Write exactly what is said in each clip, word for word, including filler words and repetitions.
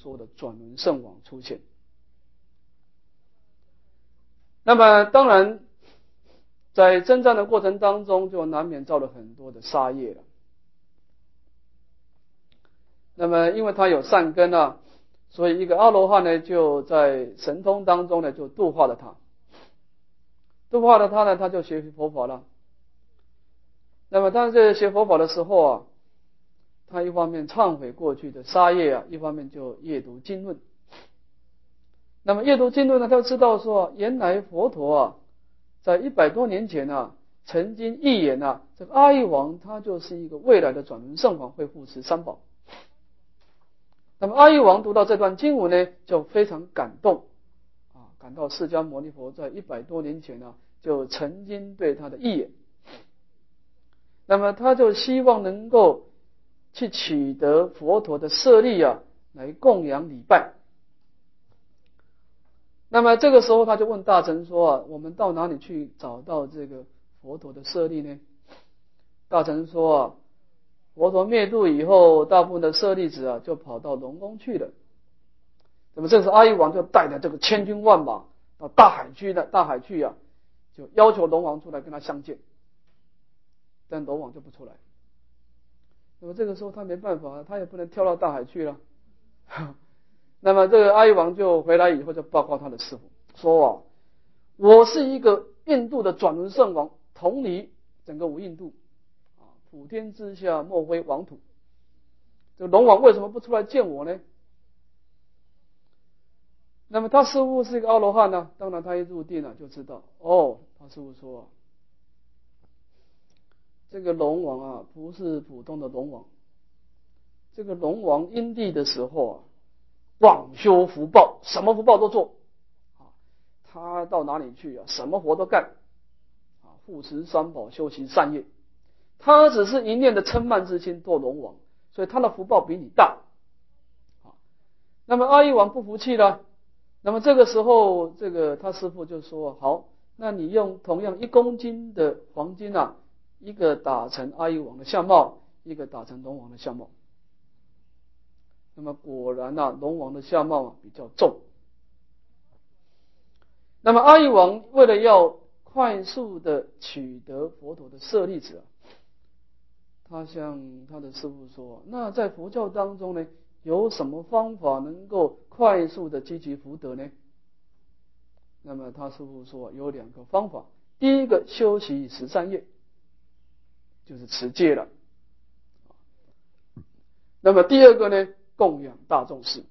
说的转轮圣王出现。那么当然在征战的过程当中，就难免造了很多的杀业了。那么因为他有善根啊，所以一个阿罗汉呢，就在神通当中呢，就度化了他。度化了他呢，他就学佛法了。那么但是学佛法的时候啊，他一方面忏悔过去的杀业啊，一方面就阅读经论。那么阅读经论呢，他就知道说，原来佛陀啊，在一百多年前啊，曾经预言啊，这个阿育王他就是一个未来的转轮圣王，会护持三宝。那么阿育王读到这段经文呢，就非常感动啊，感到释迦牟尼佛在一百多年前啊，就曾经对他的预言。那么他就希望能够去取得佛陀的舍利啊，来供养礼拜。那么这个时候他就问大臣说啊，我们到哪里去找到这个佛陀的舍利呢？大臣说啊，佛陀灭度以后，大部分的舍利子啊就跑到龙宫去了。那么这时候阿育王就带着这个千军万马到大海去的大海去啊，就要求龙王出来跟他相见，但龙王就不出来。那么这个时候他没办法，他也不能跳到大海去了。那么这个阿育王就回来以后就报告他的师父说啊，我是一个印度的转轮圣王，统理整个五印度啊，普天之下莫非王土。这个龙王为什么不出来见我呢？那么他师父是一个阿罗汉呢、啊，当然他一入定了就知道哦，他师父说啊，这个龙王啊不是普通的龙王，这个龙王因地的时候啊，广修福报，什么福报都做啊，他到哪里去啊，什么活都干啊，护持三宝，修习善业。他只是一念的嗔慢之心做龙王，所以他的福报比你大啊。那么阿育王不服气了，那么这个时候，这个他师父就说：好，那你用同样一公斤的黄金啊，一个打成阿育王的相貌，一个打成龙王的相貌。那么果然啊，龙王的相貌啊比较重。那么阿育王为了要快速的取得佛陀的舍利子啊，他向他的师父说：那在佛教当中呢，有什么方法能够快速的积集福德呢？那么他师父说有两个方法，第一个修习十善业，就是持戒了。那么第二个呢，供养大众事，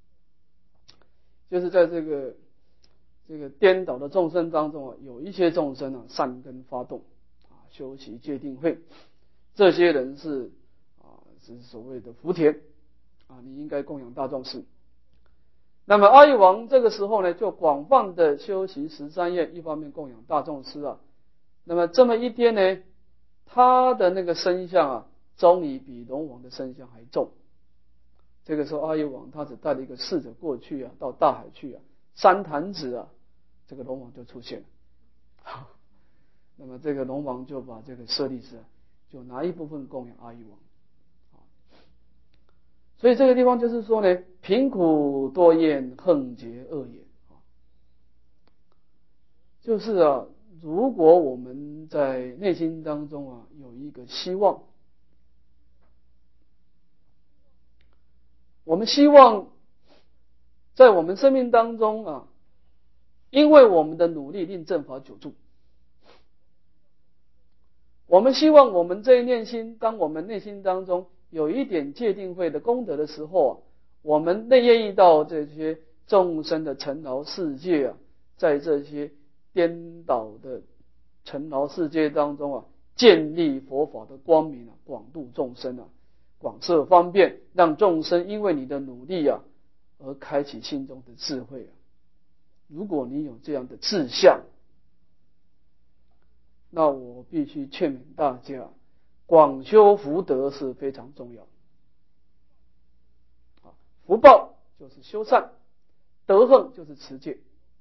就是在这个这个颠倒的众生当中啊，有一些众生啊善根发动啊，修习戒定慧，这些人是啊是所谓的福田啊，你应该供养大众事。那么阿育王这个时候呢，就广泛的修习十三业，一方面供养大众师啊。那么这么一天呢，他的那个身相啊，终于比龙王的身相还重。这个时候阿育王他只带了一个侍者过去啊，到大海去啊，三弹指啊，这个龙王就出现了。那么这个龙王就把这个舍利子、啊、就拿一部分供养阿育王。所以这个地方就是说呢，贫苦多厌，横结恶也。就是啊，如果我们在内心当中啊有一个希望，我们希望在我们生命当中啊，因为我们的努力令正法久住，我们希望我们这一念心，当我们内心当中有一点戒定慧的功德的时候啊，我们内愿意到这些众生的尘劳世界啊，在这些颠倒的尘劳世界当中啊，建立佛法的光明啊，广度众生啊，广设方便，让众生因为你的努力啊，而开启心中的智慧啊。如果你有这样的志向，那我必须劝勉大家，广修福德是非常重要。福报就是修善，德行就是持戒。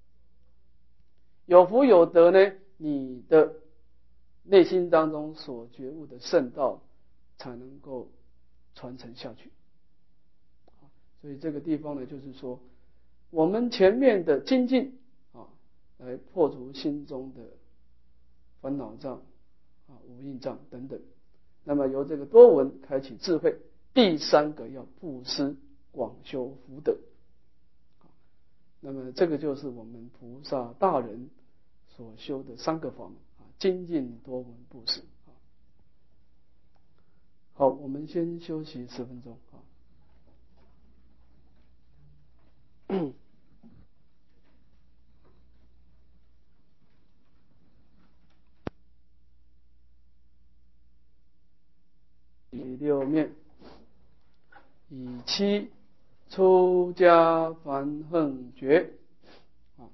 有福有德呢，你的内心当中所觉悟的圣道才能够传承下去。 所以这个地方呢，就是说我们前面的精进啊，来破除心中的烦恼障啊、无印障等等。那么由这个多闻开启智慧。第三个要布施广修福德。那么这个就是我们菩萨大人所修的三个法门啊，精进多闻布施。好，我们先休息十分钟啊。第六面，以七出家梵行觉啊。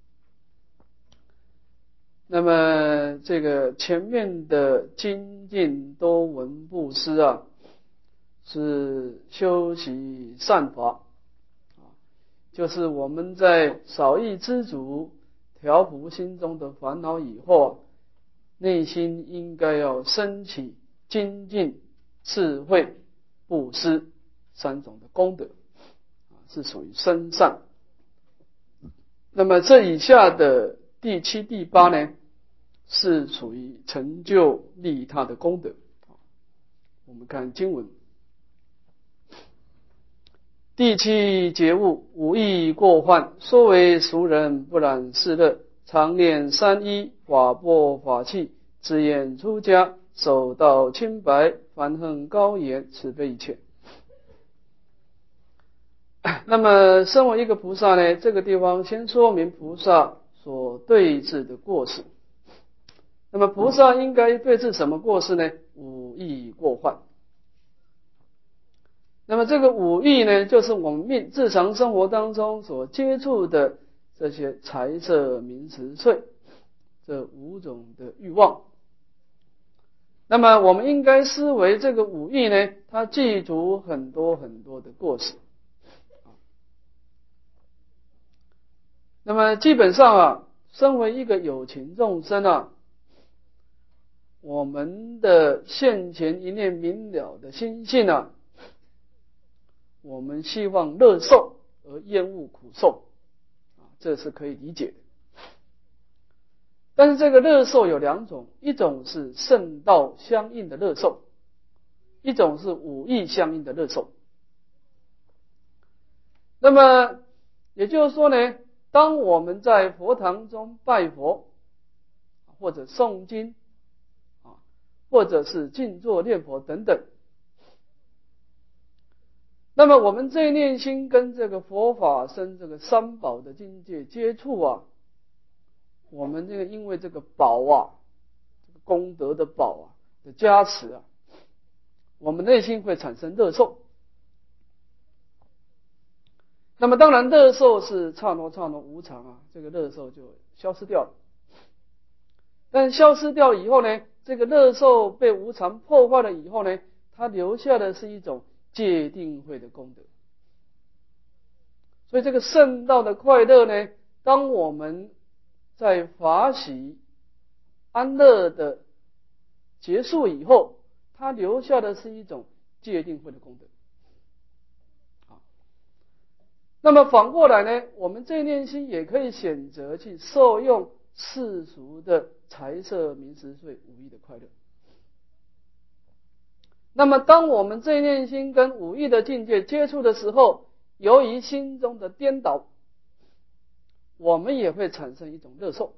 那么这个前面的精进多闻布施啊，是修习善法啊，就是我们在少欲知足、调伏心中的烦恼以后啊，内心应该要升起精进、智慧、布施三种的功德啊，是属于深善。那么这以下的第七、第八呢，是属于成就利他的功德。我们看经文：第七觉悟，无益过患，说为俗人不染世乐，常念三一，法钵法器，只言出家，守道清白，梵行高严，慈悲一切。那么身为一个菩萨呢，这个地方先说明菩萨所对治的过失。那么菩萨应该对治什么过失呢？五欲过患。那么这个五欲呢，就是我们日常生活当中所接触的这些财色名食睡这五种的欲望。那么我们应该思维这个五欲呢，它具足很多很多的过失。那么基本上啊，身为一个有情众生啊，我们的现前一念明了的心性啊，我们希望乐受而厌恶苦受啊，这是可以理解的。但是这个乐受有两种，一种是圣道相应的乐受，一种是五欲相应的乐受。那么也就是说呢，当我们在佛堂中拜佛，或者诵经啊，或者是静坐念佛等等，那么我们这一念心跟这个佛法僧这个三宝的境界接触啊，我们这个因为这个宝啊，这个功德的宝啊的加持啊，我们内心会产生乐受。那么当然乐受是刹那刹那无常啊，这个乐受就消失掉了。但消失掉以后呢，这个乐受被无常破坏了以后呢，它留下的是一种戒定慧的功德。所以这个圣道的快乐呢，当我们在法喜安乐的结束以后，它留下的是一种戒定慧的功德。那么反过来呢，我们这一念心也可以选择去受用世俗的财色名食睡五欲的快乐。那么当我们这一念心跟五欲的境界接触的时候，由于心中的颠倒，我们也会产生一种乐受。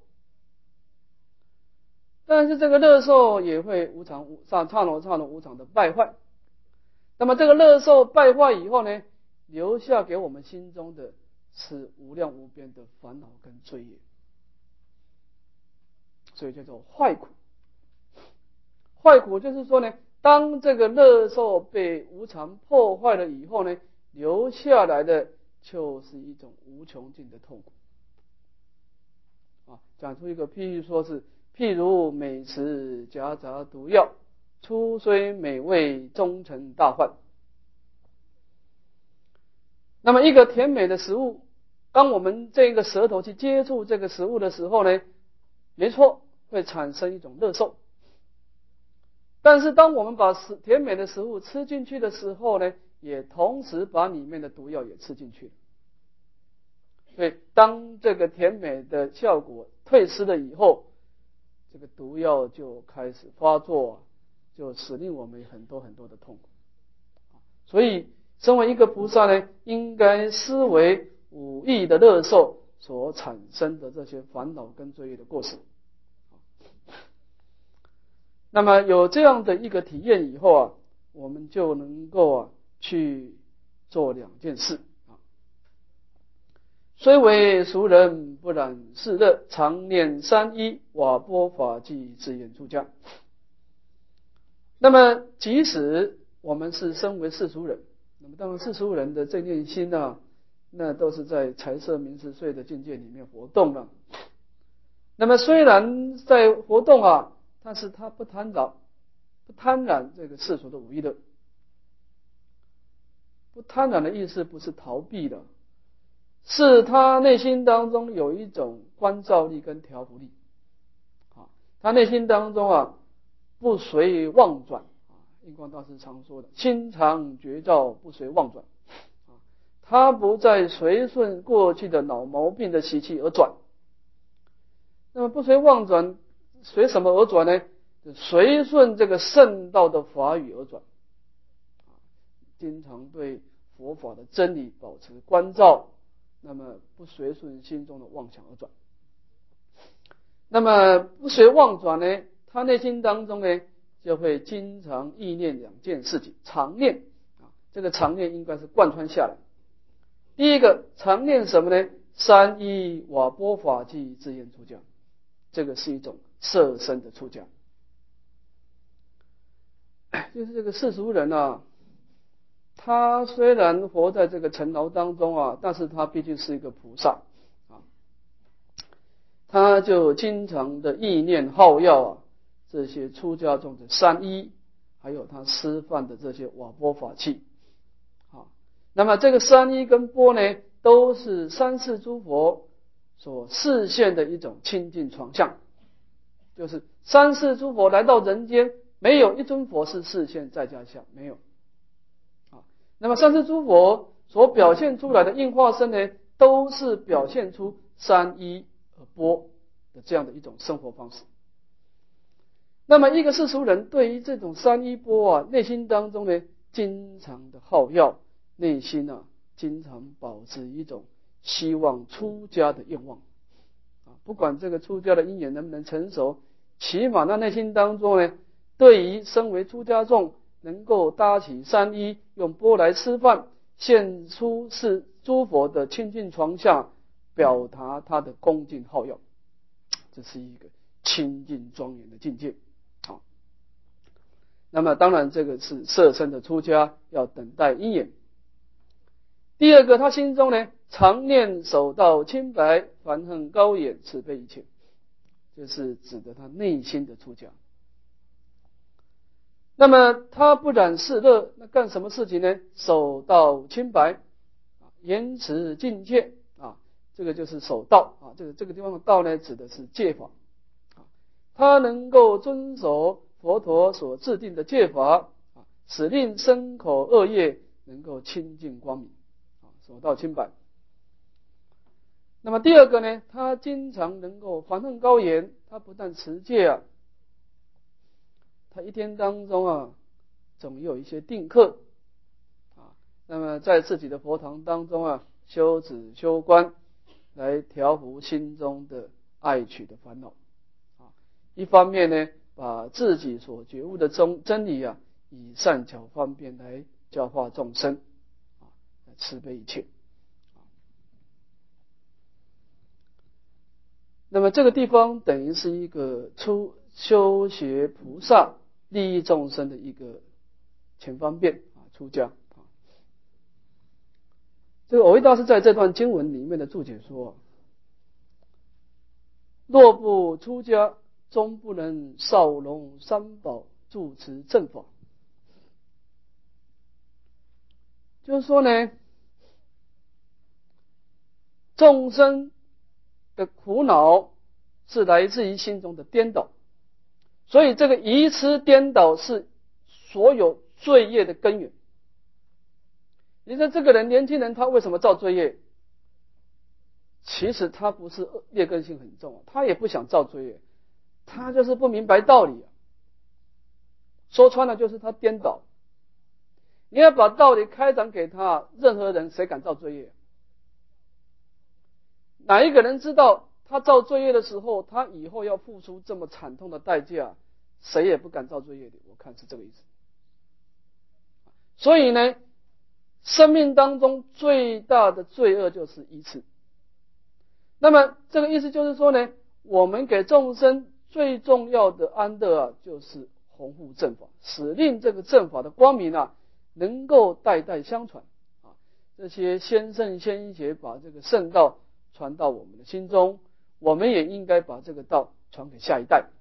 但是这个乐受也会无常无刹刹那刹那无常的败坏。那么这个乐受败坏以后呢，留下给我们心中的是无量无边的烦恼跟罪业，所以叫做坏苦。坏苦就是说呢，当这个乐受被无常破坏了以后呢，留下来的就是一种无穷尽的痛苦啊。讲出一个譬喻，说是譬如美食夹杂毒药，初虽美味，终成大患。那么一个甜美的食物，当我们这个舌头去接触这个食物的时候呢，没错，会产生一种乐受。但是当我们把甜美的食物吃进去的时候呢， 也同时把里面的毒药也吃进去了。所以当这个甜美的效果退失了以后，这个毒药就开始发作，就使令我们很多很多的痛苦。所以身为一个菩萨呢，应该思维五欲的乐受所产生的这些烦恼跟罪业的过失。那么有这样的一个体验以后啊，我们就能够啊去做两件事啊。虽为俗人，不染世乐，常念三一瓦钵法纪，自愿出家。那么即使我们是身为世俗人，那么当然世俗人的正念心啊，那都是在财色名食睡的境界里面活动了。那么虽然在活动啊，但是他不贪染，不贪染这个世俗的五欲乐。不贪染的意思不是逃避的，是他内心当中有一种关照力跟调伏力。啊，他内心当中啊，不随妄转。印光大师常说的，心常觉照，不随妄转。啊，他不再随顺过去的脑毛病的习气而转。那么不随妄转，随什么而转呢？随顺这个圣道的法语而转。经常对佛法的真理保持关照，那么不随顺心中的妄想而转。那么不随妄转呢，他内心当中呢就会经常意念两件事情，常念啊，这个常念应该是贯穿下来。第一个常念什么呢？三一瓦钵法纪，自愿出家，这个是一种摄身的出家。就是这个世俗人啊，他虽然活在这个尘劳当中啊，但是他毕竟是一个菩萨啊，他就经常的意念好要啊这些出家众的三依，还有他施饭的这些瓦钵法器啊。那么这个三依跟钵呢，都是三世诸佛所示现的一种清净床相，就是三世诸佛来到人间，没有一尊佛是示现在家相，没有。那么三世诸佛所表现出来的应化身呢，都是表现出三依而钵的这样的一种生活方式。那么一个世俗人对于这种三依钵啊，内心当中呢，经常的好要，内心啊，经常保持一种希望出家的愿望啊，不管这个出家的因缘能不能成熟，起码那内心当中呢，对于身为出家众能够搭起三依，用钵来吃饭，现出是诸佛的清净床下，表达他的恭敬好要，这是一个清净庄严的境界。好，那么当然这个是摄身的出家，要等待因缘。第二个，他心中呢常念守道清白，梵恨高远，慈悲一切，这是指的他内心的出家。那么他不染世乐，那干什么事情呢？守道清白，言辞境界啊，这个就是守道啊。这个这个地方的道呢，指的是戒法啊。他能够遵守佛陀所制定的戒法啊，使令身口恶业能够清净光明啊，守道清白。那么第二个呢，他经常能够梵恨高远，他不但持戒啊。他一天当中啊，总有一些定课啊，那么在自己的佛堂当中啊，修止修观，来调伏心中的爱取的烦恼啊。一方面呢，把自己所觉悟的真真理啊，以善巧方便来教化众生啊，慈悲一切。那么这个地方等于是一个出修学菩萨利益众生的一个前方便啊，出家啊。这个藕益大师在这段经文里面的注解说，若不出家，终不能少容三宝，住持正法。就是说呢，众生的苦恼是来自于心中的颠倒，所以这个愚痴颠倒是所有罪业的根源你说这个人年轻人他为什么造罪业？其实他不是劣根性很重，他也不想造罪业，他就是不明白道理啊。说穿了就是他颠倒。你要把道理开展给他，任何人谁敢造罪业？哪一个人知道他造罪业的时候，他以后要付出这么惨痛的代价，谁也不敢造罪业的。我看是这个意思。所以呢，生命当中最大的罪恶就是依次。那么这个意思就是说呢，我们给众生最重要的安乐啊，就是弘护正法，使令这个正法的光明啊，能够代代相传啊。这些先圣先贤把这个圣道传到我们的心中，我们也应该把这个道传给下一代。